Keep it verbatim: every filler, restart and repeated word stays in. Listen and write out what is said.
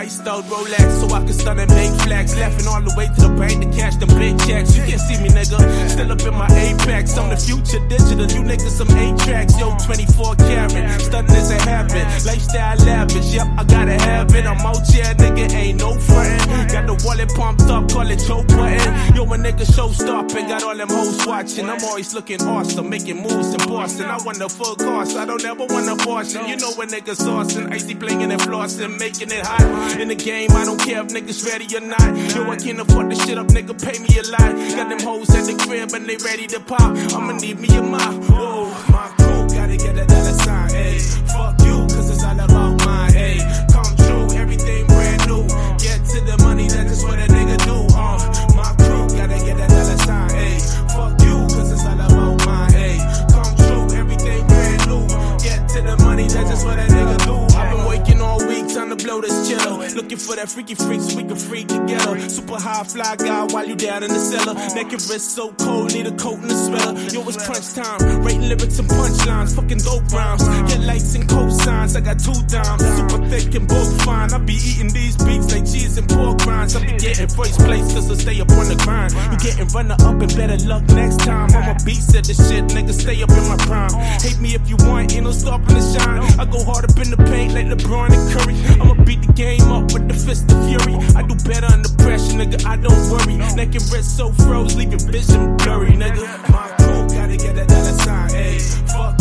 Iced out Rolex so I can stun and make flags. Laughing all the way to the bank to cash them big checks. You can't see me, nigga. Still up in my Apex. I'm the future digital. You niggas some eight tracks. Yo, twenty-four karat. Stunning is a habit. Lifestyle lavish. Yep, I gotta have it. I'm out here, nigga. Ain't no frontin'. Got the wallet pumped up. Call it choke button. Yo, a nigga show stopping. Got all them hoes watching. I'm always looking awesome. Making moves in Boston. I want the full cost. I don't ever want abortion. You know when niggas saucing. Icy blingin' and flossing. Making it hot. In the game, I don't care if niggas ready or not. Yo, I can't afford this shit up, nigga, pay me a lot. Got them hoes at the crib and they ready to pop. I'ma need me a mop. Whoa, my crew gotta get a dollar sign, ayy. Fuck you, cause it's all about mine, ayy. Come true, everything brand new. Get to the money, that's just what a nigga do, uh. My crew gotta get a dollar sign, ayy. Fuck you, cause it's all about mine, ayy. Come true, everything brand new. Get to the money, that's just what a nigga do. I've been working all week, time to blow this chill. Looking for that freaky freak so we can freak together. Super high fly guy while you down in the cellar. Neck and wrist so cold, need a coat and a sweater. Yo, it's crunch time, writing lyrics and punchlines. Fucking dope rhymes, get lights and cosigns. I got two dimes, super thick and both fine. I be eating these beats like cheese and pork rinds. I be getting first place cause I stay up on the grind. You getting runner up and better luck next time. I'm a beast at this shit, nigga, stay up in my prime. Hate me if you want, ain't no stopping the shine. I go hard up in the paint like LeBron and Curry. I'ma beat the game up with the fist of fury. I do better under pressure, nigga, I don't worry. Neck and wrist so froze, leaving vision blurry, nigga. My crew gotta get a dollar sign, ayy. Fuck